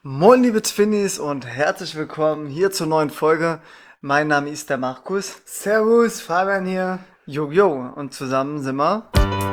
Moin liebe Twinnies und herzlich willkommen hier zur neuen Folge. Mein Name ist der Markus. Servus, Fabian hier. Jo, und zusammen sind wir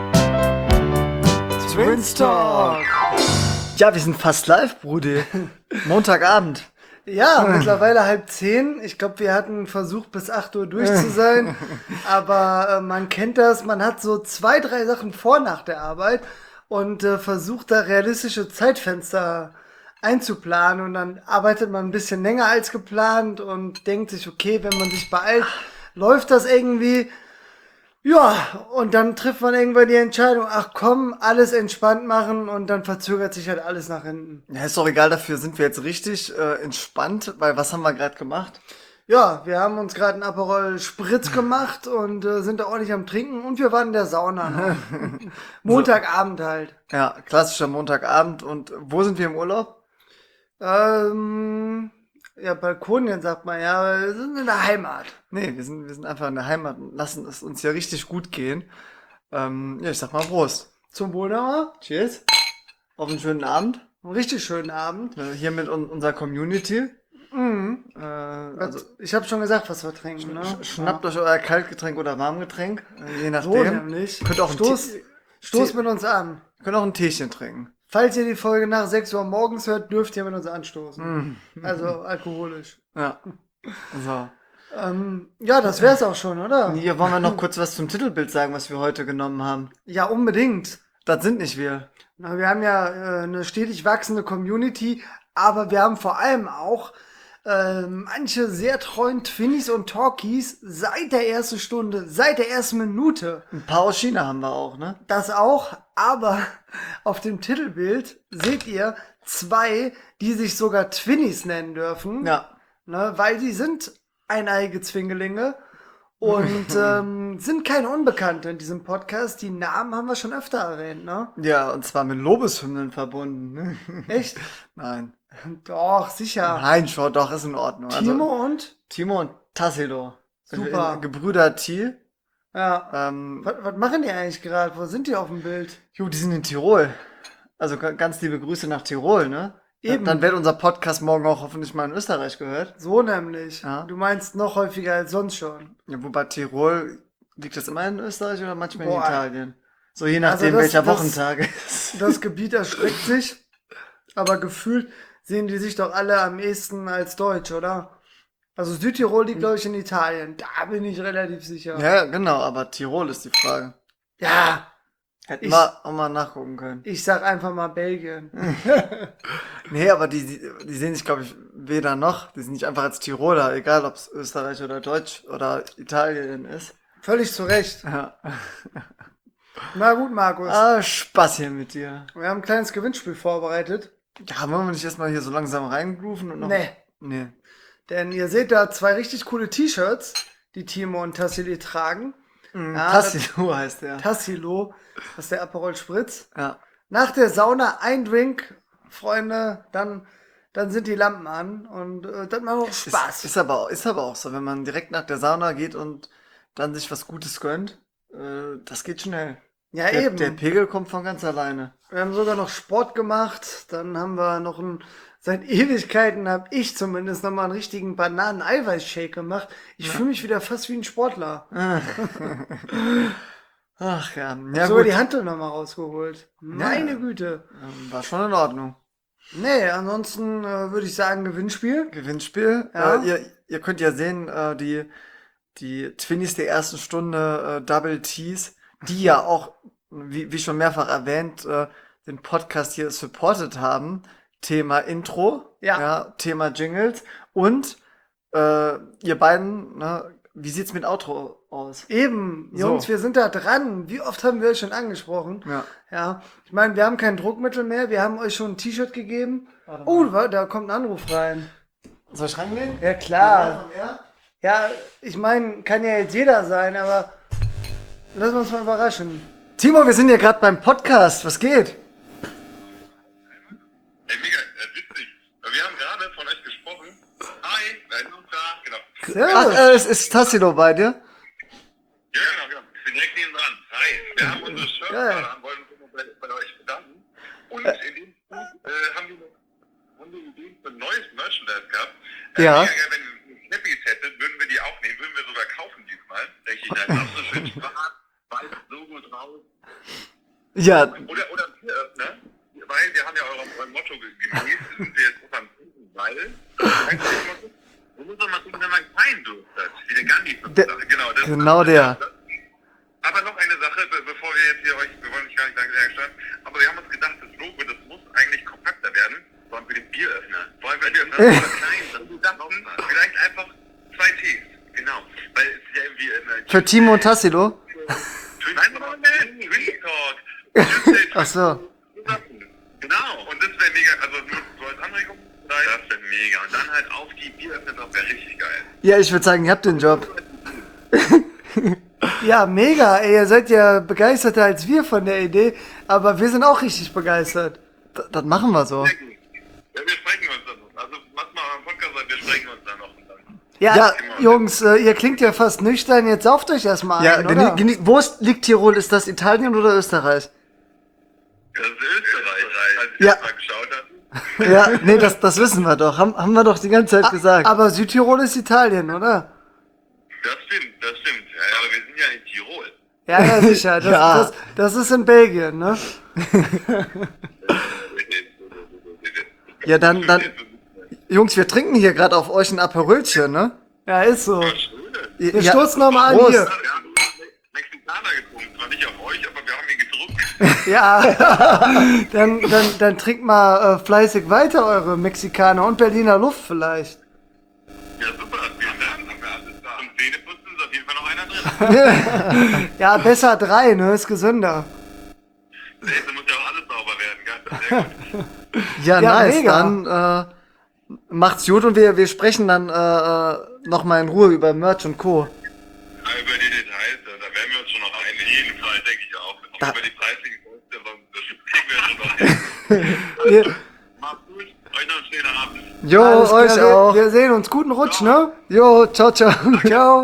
Twins Talk. Ja, wir sind fast live, Brudi. Montagabend. Ja, mittlerweile 9:30. Ich glaube, wir hatten versucht, bis 8 Uhr durch zu sein. Aber man kennt das, man hat so 2, 3 Sachen vor nach der Arbeit und versucht da realistische Zeitfenster einzuplanen. Und dann arbeitet man ein bisschen länger als geplant und denkt sich, okay, wenn man sich beeilt, läuft das irgendwie. Ja, und dann trifft man irgendwann die Entscheidung, ach komm, alles entspannt machen und dann verzögert sich halt alles nach hinten. Ja, ist doch egal, dafür sind wir jetzt richtig entspannt, weil was haben wir gerade gemacht? Ja, wir haben uns gerade einen Aperol Spritz gemacht und sind da ordentlich am Trinken und wir waren in der Sauna noch. Montagabend halt. Ja, klassischer Montagabend. Und wo sind wir im Urlaub? Ja, Balkonien sagt man ja, aber wir sind in der Heimat. Nee, wir sind einfach in der Heimat und lassen es uns hier richtig gut gehen. Ja, ich sag mal Prost. Zum Wohl nochmal. Cheers. Auf einen schönen Abend. Einen richtig schönen Abend. Hier mit unserer Community. Also Ich habe schon gesagt, was wir trinken, ne? schnappt euch euer Kaltgetränk oder Warmgetränk, je So nachdem. nämlich. Könnt auch Stoß mit uns an. könnt auch ein Teechen trinken. Falls ihr die Folge nach 6 Uhr morgens hört, dürft ihr mit uns anstoßen. Also alkoholisch. Ja. So. Ja, das wär's auch schon, oder? Hier wollen wir noch kurz was zum Titelbild sagen, was wir heute genommen haben. Ja, unbedingt. Das sind nicht wir. Na, wir haben ja eine stetig wachsende Community, aber wir haben vor allem auch manche sehr treuen Twinnies und Talkies seit der ersten Stunde, seit der ersten Minute. Ein paar aus China haben wir auch, ne? Das auch, aber auf dem Titelbild seht ihr 2, die sich sogar Twinnies nennen dürfen. Ja. Ne, weil sie sind eineige Zwingelinge und sind keine Unbekannte in diesem Podcast. Die Namen haben wir schon öfter erwähnt, ne? Ja, und zwar mit Lobeshymnen verbunden. Ne? Echt? Nein. Doch, sicher. Nein, schon, doch, ist in Ordnung. Timo Also, und? Timo und Tassilo. Super. Gebrüder T. Ja. Was machen die eigentlich gerade? Wo sind die auf dem Bild? Jo, die sind in Tirol. Also ganz liebe Grüße nach Tirol, ne? Eben. Dann wird unser Podcast morgen auch hoffentlich mal in Österreich gehört. So nämlich. Ja. Du meinst noch häufiger als sonst schon. Ja, wobei Tirol, liegt das immer in Österreich oder manchmal in Boah. Italien? So je nachdem, Also das- welcher das- Wochentag ist. Das Gebiet erstreckt sich, aber gefühlt sehen die sich doch alle am ehesten als deutsch, oder? Also Südtirol liegt, glaube ich, in Italien. Da bin ich relativ sicher. Ja, genau, aber Tirol ist die Frage. Ja, Hätten Ich- wir auch mal nachgucken können. ich sag einfach mal Belgien. Nee, aber die sehen sich, glaube ich, weder noch. Die sind nicht einfach als Tiroler, egal ob es Österreich oder Deutsch oder Italien ist. Völlig zu Recht. Ja. Na gut, Markus. Spaß hier mit dir. Wir haben ein kleines Gewinnspiel vorbereitet. Ja, wollen wir nicht erstmal hier so langsam reingrooven und noch. Nee. Nee. Denn ihr seht da 2 richtig coole T-Shirts, die Timo und Tassili tragen. Ja, Tassilo heißt der. Tassilo, das ist der Aperol Spritz. Ja. Nach der Sauna ein Drink, Freunde, dann sind die Lampen an und das macht auch Spaß. Ist aber auch so, wenn man direkt nach der Sauna geht und dann sich was Gutes gönnt, das geht schnell. Ja, eben. Der Pegel kommt von ganz alleine. Wir haben sogar noch Sport gemacht. Dann haben wir noch seit Ewigkeiten habe ich zumindest noch mal einen richtigen Bananen-Eiweiß-Shake gemacht. Ich fühle mich wieder fast wie ein Sportler. Ach ja, ja Sogar gut. die Hantel noch mal rausgeholt. Meine Güte. War schon in Ordnung. Nee, ansonsten würde ich sagen Gewinnspiel. Gewinnspiel. Ja. Ihr könnt ja sehen, die Twinnies der ersten Stunde, Double T's, die ja auch, wie schon mehrfach erwähnt, den Podcast hier supported haben. Thema Intro, Ja. Thema Jingles und ihr beiden, ne, wie sieht's mit Outro aus? Eben, So. Jungs, wir sind da dran. Wie oft haben wir euch schon angesprochen? Ja. Ja, ich meine, wir haben kein Druckmittel mehr. Wir haben euch schon ein T-Shirt gegeben. Oh, da kommt ein Anruf rein. Soll ich rangehen? Ja, klar. Ja. Ja, ich meine, kann ja jetzt jeder sein, aber lassen wir uns mal überraschen. Timo, wir sind ja gerade beim Podcast. Was geht? Ey, mega, witzig. Wir haben gerade von euch gesprochen. Hi, wer ist uns da? Genau. Ach, Servus. es ist Tassilo bei dir. Ja, genau. Ich bin direkt neben dran. Hi. Wir haben unsere Shirts Geil. gerade an, wollen uns bei euch bedanken. Und in dem Punkt haben wir noch haben wir Ideen für neues Merchandise gehabt. Ja. Wenn ihr Snappies hättet, würden wir die auch nehmen, würden wir sogar kaufen diesmal. Richtig, dann auch so schön schwarz, weißes Logo drauf. Ja, Oder ein Bieröffner, weil wir haben ja eurem Motto gemäß, sind wir jetzt beim Trinken, weil, du musst doch mal gucken, wenn man keinen Durst hat, wie der Gandhi von Der- genau, das genau der. Aber noch eine Sache, bevor wir jetzt hier wir wollen nicht gar nicht sagen, sehr stark, aber wir haben uns gedacht, das Logo, das muss eigentlich kompakter werden, vor allem für den Bieröffner. Vor allem, weil Bieröffner sind klein, wir dachten, vielleicht einfach 2 Ts, genau, weil es ist ja irgendwie für Timo und Tassilo. Nein, Twin Talk. Ach so. Genau, und das wäre mega, also nur so als Anregung, das wäre mega. Und dann halt auf die Bieröffner drauf, wäre richtig geil. Ja, ich würde sagen, ihr habt den Job. Ja, mega. Ey, ihr seid ja begeisterter als wir von der Idee, aber wir sind auch richtig begeistert. Das machen wir so. Sehr gut. Ja, wir sprechen uns dann noch. Also macht mal einen Podcast, wir sprechen uns dann noch. Und dann. Ja, Ja. Jungs, ihr klingt ja fast nüchtern. Jetzt sauft euch erstmal Ja, ein, oder? liegt Tirol? Ist das Italien oder Österreich? Das ist Österreich, als ich Ja. das mal geschaut habe. Ja, nee, das wissen wir doch. Haben wir doch die ganze Zeit gesagt. Aber Südtirol ist Italien, oder? Das stimmt, das stimmt. Ja, aber wir sind ja in Tirol. Ja, ja, sicher. Ja. Das ist in Belgien, ne? Ja, dann, Jungs, wir trinken hier gerade auf euch ein Aperölchen, ne? Ja, ist so. Wir Wir stoßen nochmal an Prost. hier. Wir haben Mexikaner getrunken, zwar nicht auf euch, aber wir haben ihn getrunken. Ja, dann trinkt mal fleißig weiter eure Mexikaner und Berliner Luft vielleicht. Ja, super, vielen Dank. Haben wir alles da. Zum Zähneputzen ist auf jeden Fall noch einer drin. Ja, besser 3, ne? Ist gesünder. Nee, da muss ja auch alles sauber werden, gell? Sehr gut. Ja, Ja, nice. mega. Dann macht's gut und wir sprechen dann nochmal in Ruhe über Merch und Co. Über die Details, da werden wir uns schon noch einigen. Jeden Fall, denke ich auch. Auch über die preislichen Kosten, das kriegen wir schon noch hin. Macht's gut, euch noch einen schönen Abend. Jo, Alles euch klar, auch. Wir sehen uns. Guten Rutsch, ne? Jo, ciao, ciao. Ciao.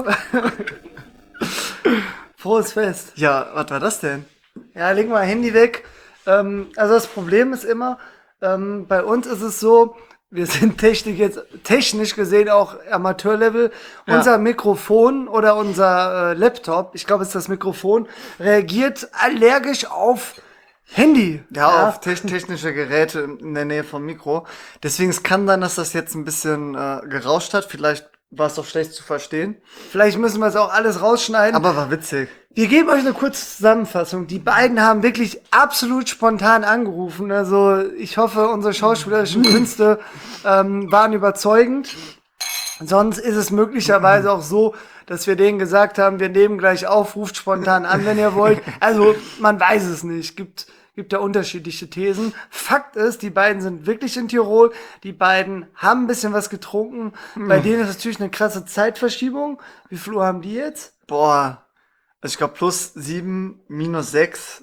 Frohes Fest. Ja, was war das denn? Ja, leg mal Handy weg. Also das Problem ist immer, bei uns ist es so, wir sind technisch gesehen auch Amateurlevel. Ja. Unser Mikrofon oder unser Laptop, ich glaube es ist das Mikrofon, reagiert allergisch auf Handy. Ja, auf technische Geräte in der Nähe vom Mikro. Deswegen es kann sein, dass das jetzt ein bisschen gerauscht hat. Vielleicht war es doch schlecht zu verstehen. Vielleicht müssen wir es auch alles rausschneiden. Aber war witzig. Wir geben euch eine kurze Zusammenfassung. Die beiden haben wirklich absolut spontan angerufen. Also ich hoffe, unsere schauspielerischen Künste waren überzeugend. Sonst ist es möglicherweise auch so, dass wir denen gesagt haben, wir nehmen gleich auf, ruft spontan an, wenn ihr wollt. Also man weiß es nicht. Gibt da unterschiedliche Thesen. Fakt ist, die beiden sind wirklich in Tirol. Die beiden haben ein bisschen was getrunken. Bei denen ist natürlich eine krasse Zeitverschiebung. Wie viel Uhr haben die jetzt? Boah. Also ich glaube +7, -6,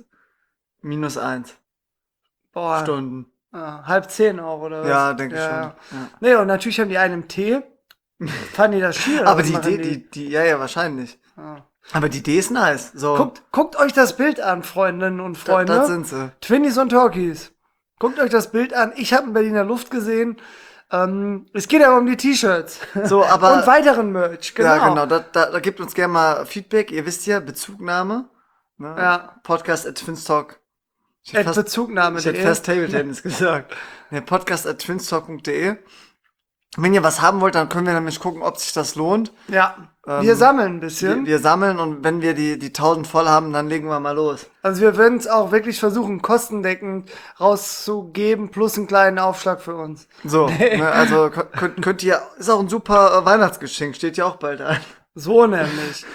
-1 Boah. Stunden. 9:30 auch, oder was? Ja, denke ich schon. Ja. Nee, und natürlich haben die einen im Tee. Fanden die das schier? Aber Was die machen Idee, ja, wahrscheinlich. Ja. Aber die Idee ist nice. So, Guckt euch das Bild an, Freundinnen und Freunde. das sind sie. Twinnies und Talkies. Guckt euch das Bild an. Ich habe in Berliner Luft gesehen. Es geht aber um die T-Shirts. So, aber und weiteren Merch, genau. ja, genau. Da gebt uns gerne mal Feedback. Ihr wisst ja, Bezugnahme. Ne? Ja. Podcast@twinstalk. Ich hätte Bezugnahme.de. fast Table Tennis gesagt. Ne, podcast@twinstalk.de. Wenn ihr was haben wollt, dann können wir nämlich gucken, ob sich das lohnt. Ja, wir sammeln ein bisschen. Wir sammeln und wenn wir die 1000 voll haben, dann legen wir mal los. Also wir werden es auch wirklich versuchen, kostendeckend rauszugeben, plus einen kleinen Aufschlag für uns. So, ne, also könnt ihr, ist auch ein super Weihnachtsgeschenk, steht ja auch bald an. So nämlich.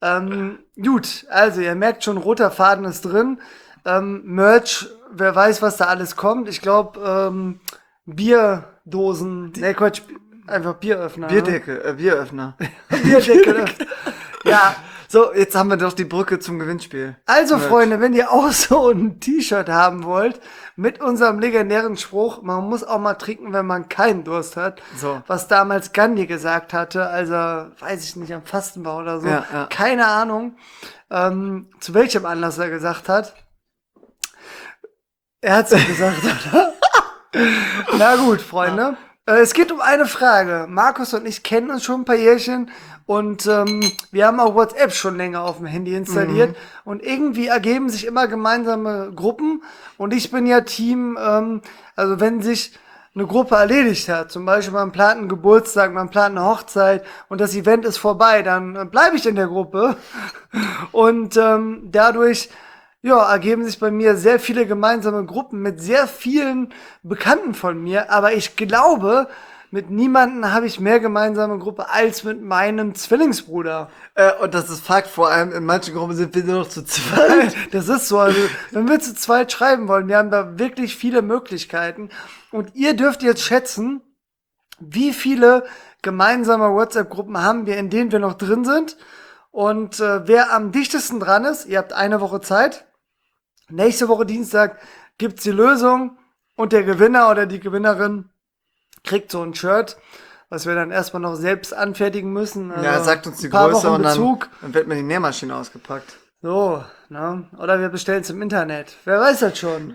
Gut, also ihr merkt schon, roter Faden ist drin. Merch, wer weiß, was da alles kommt. Ich glaube, Bierdosen, ne Quatsch, einfach Bieröffner. Bierdeckel, Bieröffner. Bierdeckel. Ja, So, jetzt haben wir doch die Brücke zum Gewinnspiel. also Merch. Freunde, wenn ihr auch so ein T-Shirt haben wollt, mit unserem legendären Spruch, man muss auch mal trinken, wenn man keinen Durst hat, So. was damals Gandhi gesagt hatte, also, weiß ich nicht, am Fastenbau oder so, Ja. keine Ahnung, zu welchem Anlass er gesagt hat. Er hat es gesagt, oder? Na gut, Freunde. Es geht um eine Frage. Markus und ich kennen uns schon ein paar Jährchen und wir haben auch WhatsApp schon länger auf dem Handy installiert und irgendwie ergeben sich immer gemeinsame Gruppen und ich bin ja Team, also wenn sich eine Gruppe erledigt hat, zum Beispiel man plant einen Geburtstag, man plant eine Hochzeit und das Event ist vorbei, dann bleibe ich in der Gruppe und dadurch ergeben sich bei mir sehr viele gemeinsame Gruppen mit sehr vielen Bekannten von mir, aber ich glaube, mit niemandem habe ich mehr gemeinsame Gruppe als mit meinem Zwillingsbruder. Und das ist Fakt, vor allem in manchen Gruppen sind wir nur noch zu zweit. Das ist so, also wenn wir zu zweit schreiben wollen, wir haben da wirklich viele Möglichkeiten und ihr dürft jetzt schätzen, wie viele gemeinsame WhatsApp-Gruppen haben wir, in denen wir noch drin sind und wer am dichtesten dran ist, ihr habt eine Woche Zeit. Nächste Woche Dienstag gibt's die Lösung und der Gewinner oder die Gewinnerin kriegt so ein Shirt, was wir dann erstmal noch selbst anfertigen müssen. Also Ja, sagt uns die ein paar Größe Wochen und dann Bezug. wird mir die Nähmaschine ausgepackt. So, ne? Oder wir bestellen es im Internet. Wer weiß das schon.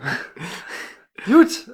Gut,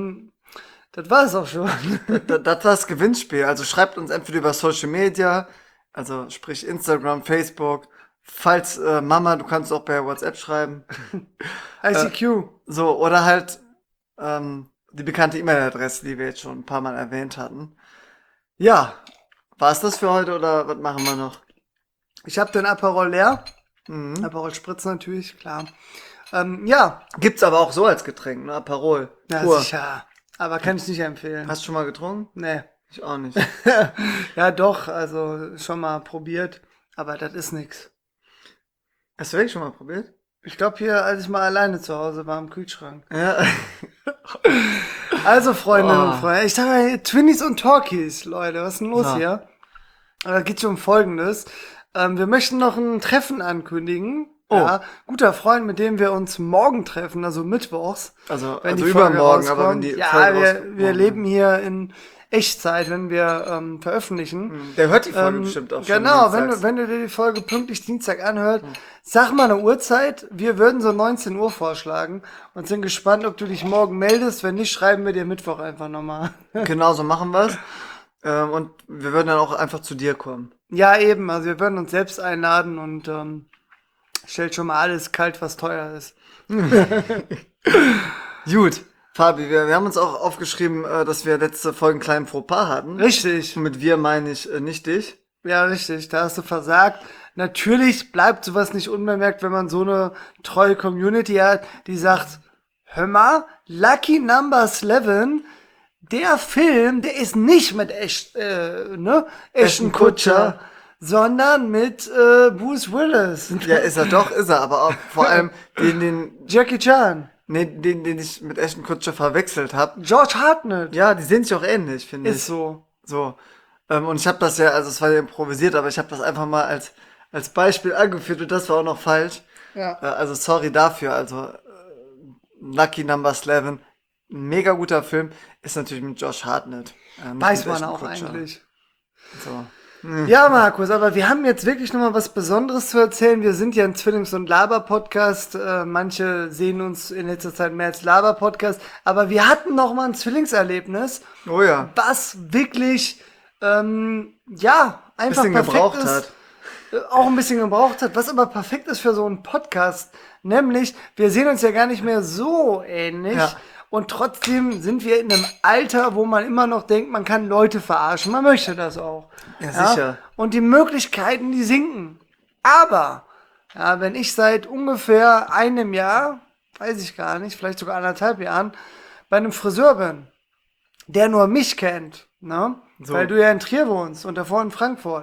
das war es auch schon. Das war das Gewinnspiel. Also schreibt uns entweder über Social Media, also sprich Instagram, Facebook. Falls Mama, du kannst auch per WhatsApp schreiben. ICQ. So, oder halt die bekannte E-Mail-Adresse, die wir jetzt schon ein paar Mal erwähnt hatten. Ja, war's das für heute oder was machen wir noch? Ich habe den Aperol leer. Aperol Spritz natürlich, klar. Ja. Gibt's aber auch so als Getränk, ne? Aperol. Ja, Pur. sicher. Aber kann ich nicht empfehlen. Hast du schon mal getrunken? Nee. Ich auch nicht. Ja, doch, also schon mal probiert. Aber das ist nix. Hast du wirklich schon mal probiert? Ich glaube hier, als ich mal alleine zu Hause war im Kühlschrank. Ja. Also, Freundinnen und Freunde, ich sage mal, Twinnies und Talkies, Leute, was ist denn los Ja. hier? Da geht um Folgendes. Wir möchten noch ein Treffen ankündigen. Oh. Ja, guter Freund, mit dem wir uns morgen treffen, also mittwochs. Also wenn die übermorgen, Folge aber wenn die rauskommt. Ja, Folge wir rauskommt. leben hier in Echtzeit, wenn wir veröffentlichen. Der hört die Folge bestimmt auch schon. Genau, dienstags. wenn du dir die Folge pünktlich Dienstag anhört, sag mal eine Uhrzeit. Wir würden so 19 Uhr vorschlagen und sind gespannt, ob du dich morgen meldest. Wenn nicht, schreiben wir dir Mittwoch einfach nochmal. Genau, so machen wir's. Und wir würden dann auch einfach zu dir kommen. Ja, eben. Also wir würden uns selbst einladen und stellt schon mal alles kalt, was teuer ist. Gut, Fabi, wir haben uns auch aufgeschrieben, dass wir letzte Folge einen kleinen Fauxpas hatten. Richtig. Und mit wir meine ich nicht dich. Ja, richtig. Da hast du versagt. Natürlich bleibt sowas nicht unbemerkt, wenn man so eine treue Community hat, die sagt, hör mal, Lucky Number 11, der Film, der ist nicht mit Ashton Kutcher, sondern mit Bruce Willis. Ja, ist er, aber auch vor allem den Jackie Chan. den ich mit Ashton Kutcher verwechselt habe. George Hartnett. Ja, die sehen sich auch ähnlich, finde ich. Ist so. So. Und ich habe das ja, also es war ja improvisiert, aber ich habe das einfach mal als Beispiel angeführt und das war auch noch falsch. Ja. Also sorry dafür. Also Lucky Number 11, ein mega guter Film, ist natürlich mit Josh Hartnett. Nicht Weiß mit man Ashton auch Kutcher. eigentlich. So. Ja, Markus, aber wir haben jetzt wirklich nochmal was Besonderes zu erzählen. Wir sind ja ein Zwillings- und Laber-Podcast. Manche sehen uns in letzter Zeit mehr als Laber-Podcast. Aber wir hatten nochmal ein Zwillingserlebnis, Oh ja. was wirklich, einfach Bisschen perfekt gebraucht ist. hat. Auch ein bisschen gebraucht hat, was aber perfekt ist für so einen Podcast. Nämlich, wir sehen uns ja gar nicht mehr so ähnlich. Ja. Und trotzdem sind wir in einem Alter, wo man immer noch denkt, man kann Leute verarschen. Man möchte das auch. Ja, sicher. Und die Möglichkeiten, die sinken. Aber, ja, wenn ich seit ungefähr einem Jahr, weiß ich gar nicht, vielleicht sogar 1,5 Jahren, bei einem Friseur bin, der nur mich kennt, ne? So. Weil du ja in Trier wohnst und davor in Frankfurt,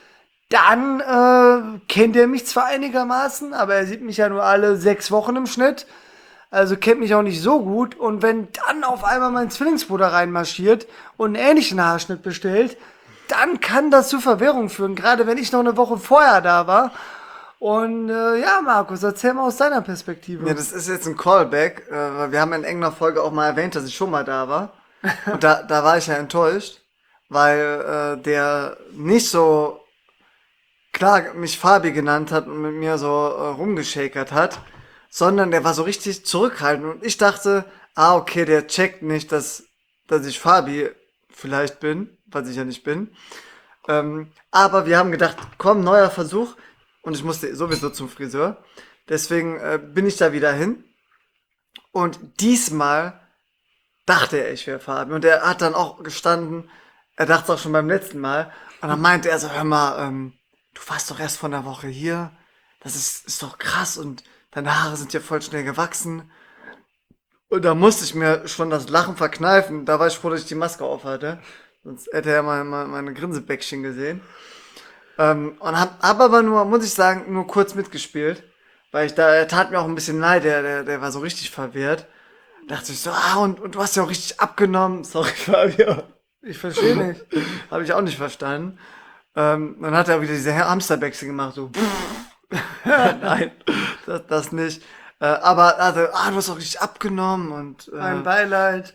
dann kennt er mich zwar einigermaßen, aber er sieht mich ja nur alle 6 Wochen im Schnitt. Also kennt mich auch nicht so gut. Und wenn dann auf einmal mein Zwillingsbruder reinmarschiert und einen ähnlichen Haarschnitt bestellt, dann kann das zu Verwirrung führen. Gerade wenn ich noch eine Woche vorher da war. Und ja, Markus, erzähl mal aus deiner Perspektive. Ja, das ist jetzt ein Callback, weil wir haben in irgendeiner Folge auch mal erwähnt, dass ich schon mal da war. Und da war ich ja enttäuscht, weil der nicht so klar mich Fabi genannt hat und mit mir so rumgeschakert hat, sondern der war so richtig zurückhaltend. Und ich dachte, okay, der checkt nicht, dass ich Fabi vielleicht bin, was ich ja nicht bin. Aber wir haben gedacht, komm, neuer Versuch. Und ich musste sowieso zum Friseur. Deswegen bin ich da wieder hin. Und diesmal dachte er, ich wäre Fabi. Und er hat dann auch gestanden, er dachte es auch schon beim letzten Mal. Und dann meinte er so, hör mal, du warst doch erst vor einer Woche hier. Das ist doch krass und deine Haare sind ja voll schnell gewachsen. Und da musste ich mir schon das Lachen verkneifen. Da war ich froh, dass ich die Maske auf hatte. Sonst hätte er meine Grinsebäckchen gesehen. Und hab aber nur, muss ich sagen, nur kurz mitgespielt. Weil er tat mir auch ein bisschen leid, der war so richtig verwirrt. Dachte ich so, und du hast ja auch richtig abgenommen. Sorry, Fabio. Ich verstehe nicht. Habe ich auch nicht verstanden. Dann hat er wieder diese Hamsterbäckchen gemacht, so. Nein, das nicht. Aber also, du hast auch richtig abgenommen und Mein Beileid.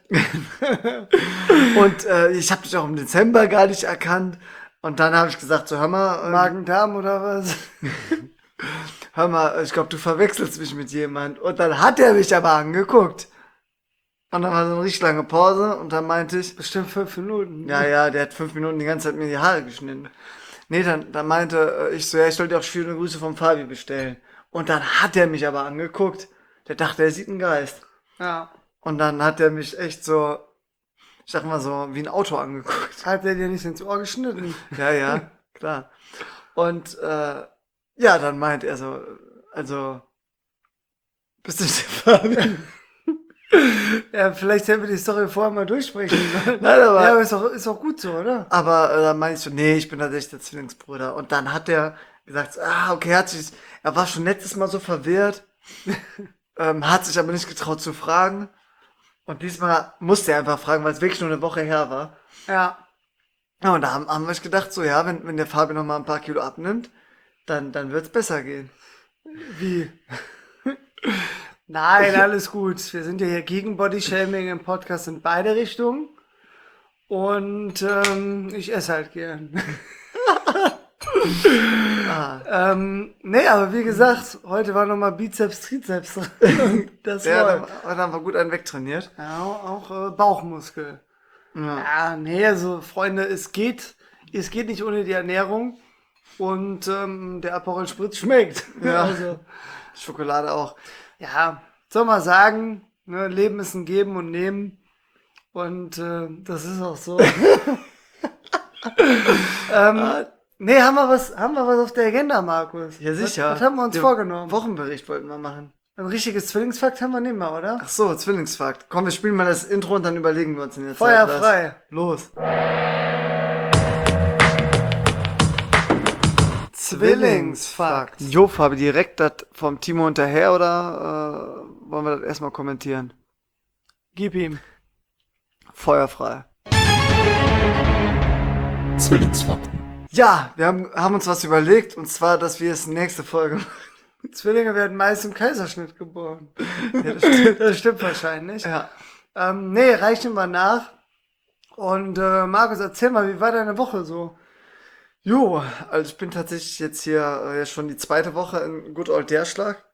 und ich habe dich auch im Dezember gar nicht erkannt. Und dann habe ich gesagt, so hör mal, Magen-Darm oder was? hör mal, ich glaube, du verwechselst mich mit jemand. Und dann hat er mich aber angeguckt. Und dann war so eine richtig lange Pause und dann meinte ich, Bestimmt 5 Minuten. ja, der hat 5 Minuten die ganze Zeit mir die Haare geschnitten. Nee, dann meinte ich so, ja, ich soll dir auch schöne Grüße vom Fabi bestellen. Und dann hat er mich aber angeguckt. Der dachte, er sieht einen Geist. Ja. Und dann hat er mich echt so, ich sag mal so, wie ein Auto angeguckt. Hat er dir nicht ins Ohr geschnitten? Ja, klar. Und ja, dann meint er so, also, bist du der Fabi? Ja, vielleicht hätten wir die Story vorher mal durchsprechen sollen. Nein, aber, Ja, aber ist auch gut so, oder? aber dann meinte ich so, nee, ich bin tatsächlich der Zwillingsbruder. Und dann hat er gesagt, so, okay, er war schon letztes Mal so verwirrt, hat sich aber nicht getraut zu fragen. Und diesmal musste er einfach fragen, weil es wirklich nur eine Woche her war. Ja. Ja, und da haben wir gedacht, so, ja, wenn der Fabi noch mal ein paar Kilo abnimmt, dann wird's besser gehen. Wie? Nein, alles gut. Wir sind ja hier gegen Bodyshaming im Podcast in beide Richtungen. Und ich esse halt gern. Nee, aber wie gesagt, heute war nochmal Bizeps, Trizeps dran. Das Ja, war dann haben wir gut einen wegtrainiert. ja, auch Bauchmuskel. Ja. Ja, nee, also Freunde, es geht nicht ohne die Ernährung. Und der Aperol Spritz schmeckt. Ja. Also, Schokolade auch. ja, soll man sagen, ne, Leben ist ein Geben und Nehmen. Und das ist auch so. Nee, haben wir was auf der Agenda, Markus? Ja, sicher. Was haben wir uns Den vorgenommen? Wochenbericht wollten wir machen. Ein richtiges Zwillingsfakt haben wir nicht mehr, oder? Ach so, Zwillingsfakt. Komm, wir spielen mal das Intro und dann überlegen wir uns in der Feuer Zeit was. frei. Los. Zwillingsfakt. Jo, Fabi, direkt das vom Timo hinterher oder wollen wir das erstmal kommentieren? Gib ihm. Feuerfrei. Zwillingsfakten. Ja, wir haben uns was überlegt und zwar, dass wir es nächste Folge machen. Zwillinge werden meist im Kaiserschnitt geboren. Ja, das stimmt. Das stimmt wahrscheinlich. Ja. Nee, reichen wir nach. Und Markus, erzähl mal, wie war deine Woche so? Jo, also ich bin tatsächlich jetzt hier ja schon die zweite Woche in Good Old Derschlag.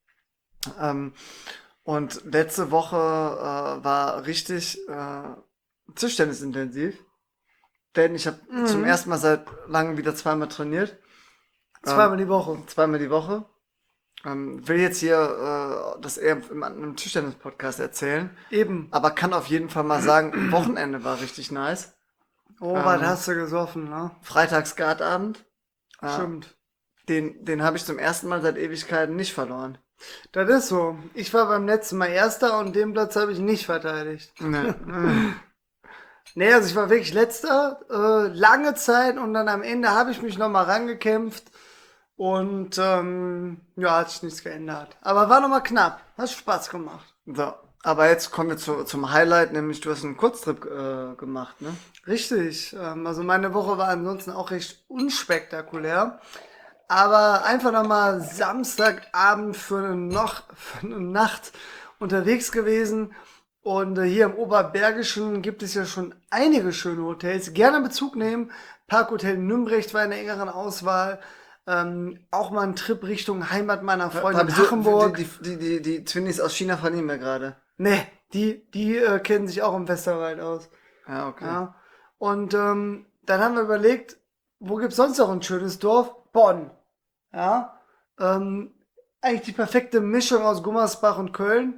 Und letzte Woche war richtig tischtennisintensiv. Denn ich habe zum ersten Mal seit langem wieder zweimal trainiert. Zweimal die Woche. Zweimal die Woche. Will jetzt hier das eher in einem Tischtennis-Podcast erzählen. Eben. Aber kann auf jeden Fall mal sagen, Wochenende war richtig nice. Oh, was hast du gesoffen, ne? Freitags Skatabend. Stimmt. Den habe ich zum ersten Mal seit Ewigkeiten nicht verloren. Das ist so. Ich war beim letzten Mal Erster und den Platz habe ich nicht verteidigt. Nee. Nee, also ich war wirklich Letzter, lange Zeit und dann am Ende habe ich mich nochmal rangekämpft und ja, hat sich nichts geändert. Aber war nochmal knapp. Hat Spaß gemacht. So, aber jetzt kommen wir zum Highlight, nämlich du hast einen Kurztrip gemacht, ne? Richtig. Also meine Woche war ansonsten auch recht unspektakulär. Aber einfach nochmal Samstagabend für eine Nacht unterwegs gewesen. Und hier im Oberbergischen gibt es ja schon einige schöne Hotels. Gerne Bezug nehmen. Parkhotel Nümbrecht war in der engeren Auswahl. Auch mal ein Trip Richtung Heimat meiner Freundin Aber so, Hachenburg. die Twinnies aus China vernehmen wir gerade. Nee, die kennen sich auch im Westerwald aus. Ja, okay. Ja. Und dann haben wir überlegt, wo gibt's sonst noch ein schönes Dorf? Bonn. Ja. Eigentlich die perfekte Mischung aus Gummersbach und Köln.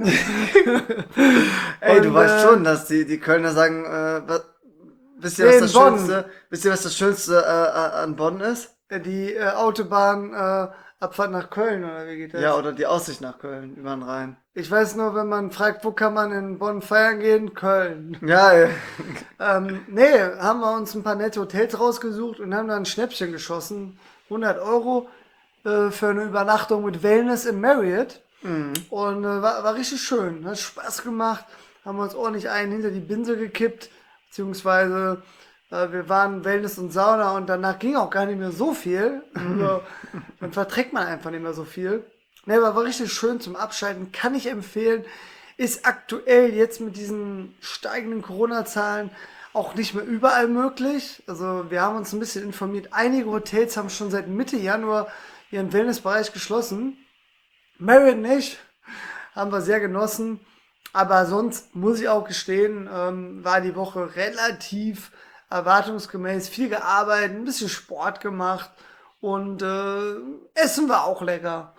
Ey, du Und, weißt schon, dass die Kölner sagen, wisst ihr, Nee, was das in Bonn. Schönste, wisst ihr, was das Schönste an Bonn ist? Die Autobahn Abfahrt nach Köln, oder wie geht das? Ja, oder die Aussicht nach Köln über den Rhein. Ich weiß nur, wenn man fragt, wo kann man in Bonn feiern gehen? Köln. Ja, ja. Nee, haben wir uns ein paar nette Hotels rausgesucht und haben dann ein Schnäppchen geschossen. 100 Euro für eine Übernachtung mit Wellness im Marriott. Und war richtig schön. Hat Spaß gemacht. Haben uns ordentlich einen hinter die Binse gekippt. Beziehungsweise wir waren Wellness und Sauna und danach ging auch gar nicht mehr so viel. Also, dann verträgt man einfach nicht mehr so viel. Ne, aber war richtig schön zum Abschalten. Kann ich empfehlen. Ist aktuell jetzt mit diesen steigenden Corona-Zahlen auch nicht mehr überall möglich. Also wir haben uns ein bisschen informiert. Einige Hotels haben schon seit Mitte Januar ihren Wellnessbereich geschlossen. Marriott nicht. Haben wir sehr genossen. Aber sonst muss ich auch gestehen, war die Woche relativ erwartungsgemäß. Viel gearbeitet, ein bisschen Sport gemacht und Essen war auch lecker.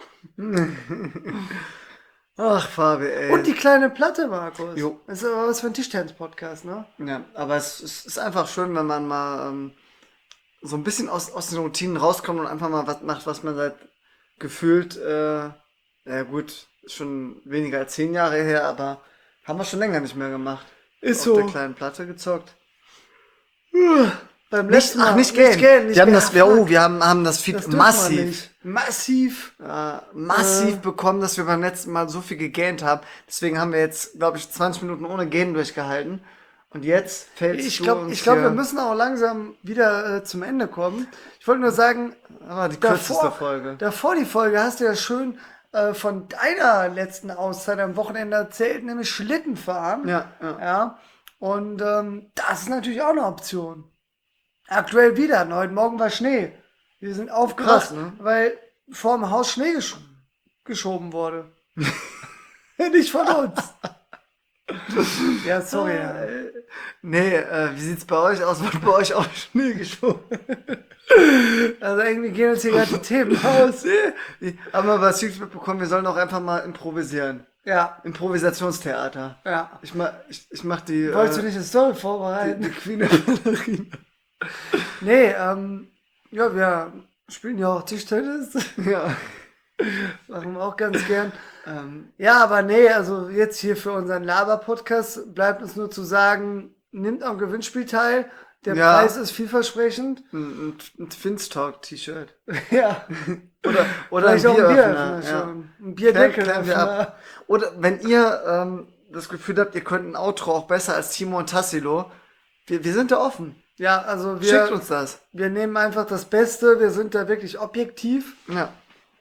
Ach, Fabi, ey. Und die kleine Platte, Markus. Jo. Das ist aber was für ein Tischtennis-Podcast, ne? Ja, aber es ist einfach schön, wenn man mal so ein bisschen aus den Routinen rauskommt und einfach mal was macht, was man seit gefühlt, ja gut, ist schon weniger als 10 Jahre her, aber haben wir schon länger nicht mehr gemacht. Ist Auf so. der kleinen Platte gezockt. Beim Nicht, letzten Mal. ach, nicht gehen. Nicht Wir haben gehen. das, wir haben das Feed Das dürfen wir massiv, nicht. Massiv. massiv bekommen, dass wir beim letzten Mal so viel gegähnt haben. Deswegen haben wir jetzt, glaube ich, 20 Minuten ohne Gähnen durchgehalten. Und jetzt fällt Ich glaube, wir müssen auch langsam wieder zum Ende kommen. Ich wollte nur sagen, Aber die kürzeste Folge. davor die Folge hast du ja schön von deiner letzten Auszeit am Wochenende erzählt, nämlich Schlittenfahren. Ja. Und das ist natürlich auch eine Option. Aktuell wieder. Heute Morgen war Schnee. Wir sind aufgewacht, Krass, ne? weil vor dem Haus Schnee geschoben wurde. Nicht von uns. Ja, sorry. Ja. Nee, wie sieht's bei euch aus? Wird bei euch auch Schnee geschoben? Also irgendwie gehen uns hier gerade die Themen aus. Nee, haben wir was Süßes mitbekommen, wir sollen auch einfach mal improvisieren. Ja, Improvisationstheater. ja. Ich mach die, Wolltest du nicht eine Story die vorbereiten? Queen der Ballerina. Nee, ja, wir spielen ja auch Tischtennis. Ja. Machen wir auch ganz gern. Ja, aber nee, also jetzt hier für unseren Laber-Podcast bleibt uns nur zu sagen, nimmt am Gewinnspiel teil. Der Ja. Preis ist vielversprechend. Ein Finstock-T-Shirt. Ja. Oder Vielleicht auch ein Bieröffner, Bieröffner ja. schon. Ein Bierdeckel. Klären wir ab. Oder wenn ihr das Gefühl habt, ihr könnt ein Outro auch besser als Timo und Tassilo, wir sind da offen. Ja, also Schickt uns das. wir nehmen einfach das Beste. Wir sind da wirklich objektiv. Ja.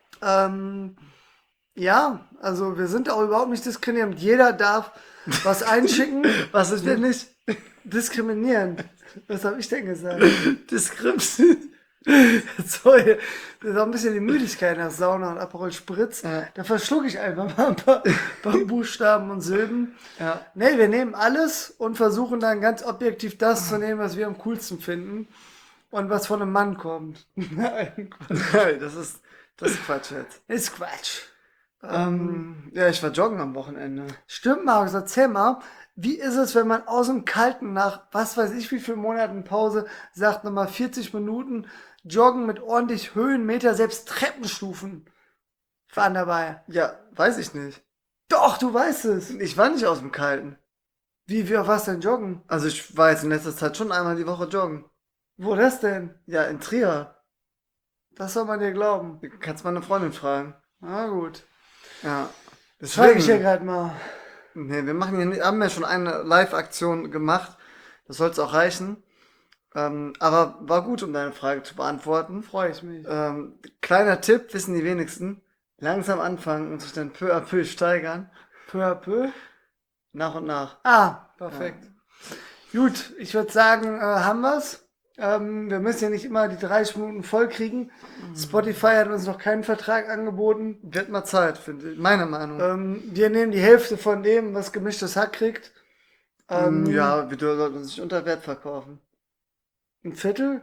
Ja, also wir sind auch überhaupt nicht diskriminierend. Jeder darf was einschicken. Was ist denn nicht? Diskriminierend. Was habe ich denn gesagt? Diskrims. Sorry, das ist auch ein bisschen die Müdigkeit nach Sauna und Aperol Spritz. Ja. Da verschlucke ich einfach mal ein paar Buchstaben und Silben. Ja. Nee, wir nehmen alles und versuchen dann ganz objektiv das zu nehmen, was wir am coolsten finden und was von einem Mann kommt. Nein, Nein, das ist Quatsch jetzt. ist Quatsch. Ja, ich war joggen am Wochenende. Stimmt, Markus, erzähl mal, wie ist es, wenn man aus dem Kalten nach, was weiß ich, wie viel Monaten Pause, sagt nochmal 40 Minuten joggen mit ordentlich Höhenmeter, selbst Treppenstufen fahren dabei. Ja, weiß ich nicht. Doch, du weißt es. Ich war nicht aus dem Kalten. Wie auf was denn joggen? Also ich war jetzt in letzter Zeit schon einmal die Woche joggen. Wo das denn? Ja, in Trier. Das soll man dir glauben. Du kannst meine Freundin fragen. Na gut. Ja. Das frage ich ja gerade mal. Nee, wir machen hier nicht, haben ja schon eine Live-Aktion gemacht. Das soll es auch reichen. Aber war gut, um deine Frage zu beantworten. Freue ich mich. Kleiner Tipp, wissen die wenigsten. Langsam anfangen und sich dann peu à peu steigern. Peu à peu. Nach und nach. Ah, perfekt. Gut, ich würde sagen, haben wir's. Wir müssen ja nicht immer die 30 Minuten voll kriegen. Spotify hat uns noch keinen Vertrag angeboten. Wird mal Zeit, finde ich. Meine Meinung. Wir nehmen die Hälfte von dem, was Gemischtes Hack kriegt. Ja, wir sollten uns nicht unter Wert verkaufen. Ein Viertel?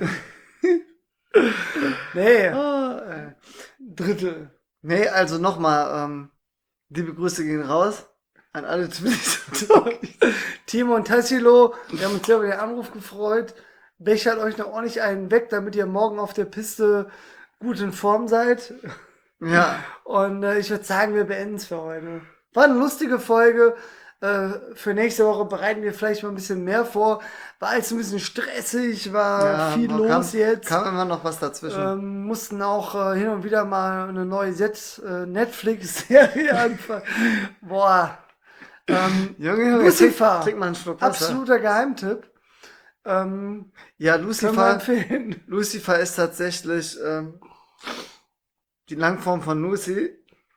Nee, Ah, Drittel. nee, also nochmal, liebe Grüße gehen raus an alle Twins. Timo und Tassilo, wir haben uns sehr über den Anruf gefreut. Bechert euch noch ordentlich einen weg, damit ihr morgen auf der Piste gut in Form seid. Ja, Und ich würde sagen, wir beenden es für heute. War eine lustige Folge. Für nächste Woche bereiten wir vielleicht mal ein bisschen mehr vor. War alles ein bisschen stressig, war viel los jetzt. Kam immer noch was dazwischen. Mussten auch hin und wieder mal eine neue Netflix-Serie anfangen. Boah. Junge, Lucifer. trink mal einen Schluck Wasser. Absoluter Geheimtipp. Ja, Können wir Lucifer empfehlen. ist tatsächlich die Langform von Lucy.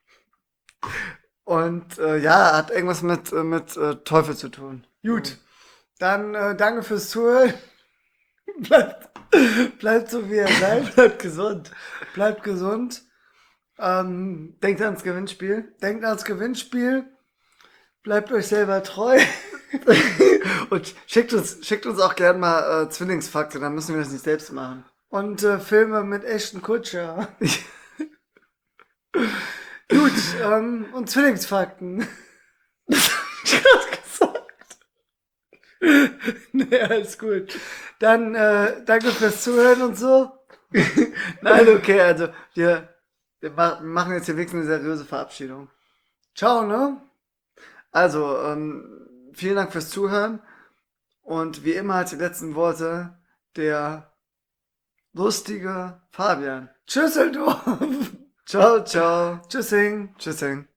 Und ja, hat irgendwas mit Teufel zu tun. Gut. Dann danke fürs Zuhören. Bleibt so wie ihr seid. Bleibt gesund. Bleibt gesund. Denkt ans Gewinnspiel. Denkt ans Gewinnspiel. Bleibt euch selber treu. Und schickt uns auch gerne mal Zwillingsfakte, dann müssen wir das nicht selbst machen. Und Filme mit echten Kutscher. Gut, und Zwillingsfakten. Nee, alles gut. Dann danke fürs Zuhören und so. Nein, okay, also wir machen jetzt hier wirklich eine seriöse Verabschiedung. Ciao, ne? Also, vielen Dank fürs Zuhören und wie immer als die letzten Worte der lustige Fabian. Tschüsseldorf. Ciao, ciao. Tschüssing. Tschüssing.